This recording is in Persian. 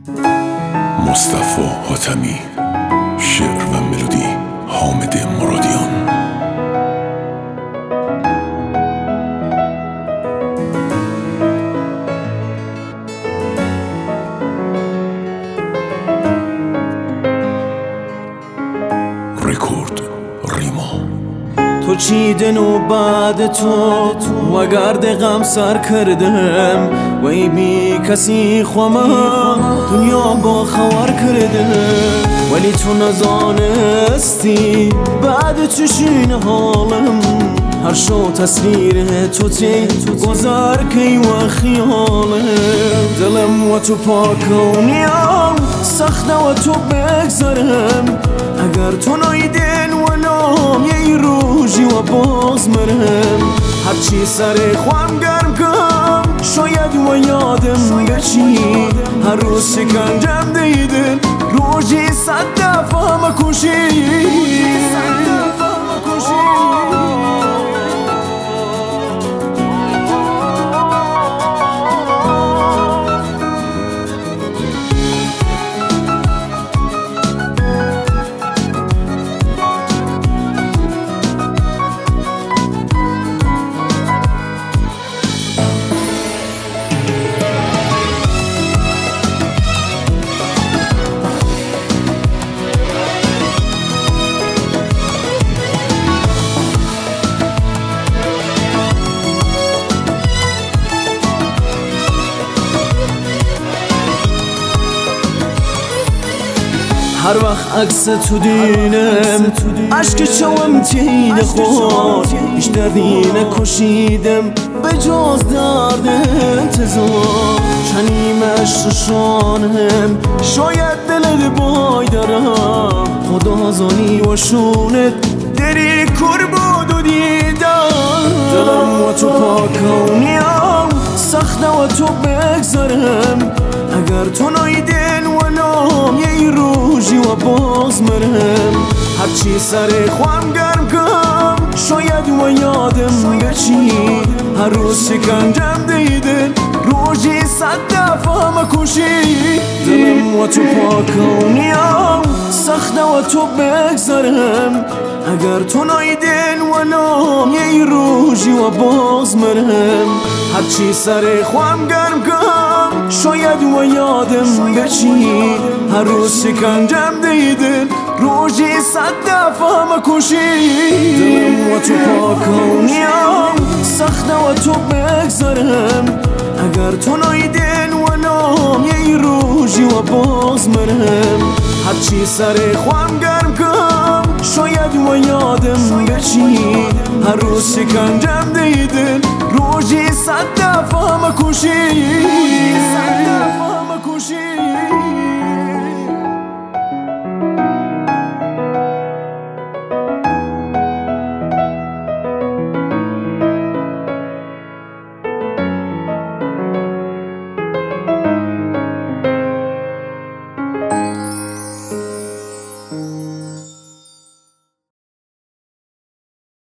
مصطفی حاتمی، شعر و ملودی حامد مرادیان. رکورد ریما. تو چیدن و بعد تو وگرد غم سر کردم و ای بی کسی خوامم دنیا با خبر کردم، ولی تو نزانستی بعد چشین حالم هر شو تصویر تو تی گذر کی و خیالم. دلم و تو پاکونیم سخت و تو بگذرم، اگر تو نایدن و نام یه روزی و باز مرم. هرچی سر خوام گرم کم شاید و یادم بچی، هر روز سکنجم دیدن روزی 100 دفعه مکشی. هر وقت عکس تو دینم عشق چوم تین خود هیچ دردی نکشیدم به جز درد انتظار. چنیم عشق شانم شاید دلت بای دارم، خدا زانی و شونت دری کر بود و دیدم. دلم و تو پاکونیم سخت و تو بگذرم، اگر تو نایدن و نام یه روزی و باز مرم. هرچی سر خوام گرم کم شاید و یادم بچی، هر روز سکنجم دیدن روزی 100 دفعه مکشی. دلم و تو پاکونیم سخت و تو بگذرم، اگر تو نایدن و نام یه روزی و باز مرم. هرچی سر خوام گرم کم شاید و یادم بچی، هر روز سکنجم دیدن روزی 100 دفعه مکشی. دلم و تو پاکونیم سخت و تو بگذرم، اگر تو نایدن و نام یه روزی و باز مرم. هرچی سر خوام گرم کم شاید و یادم بچی، هر روز سکنجم دیدن روزی 100 دفعه مکشی.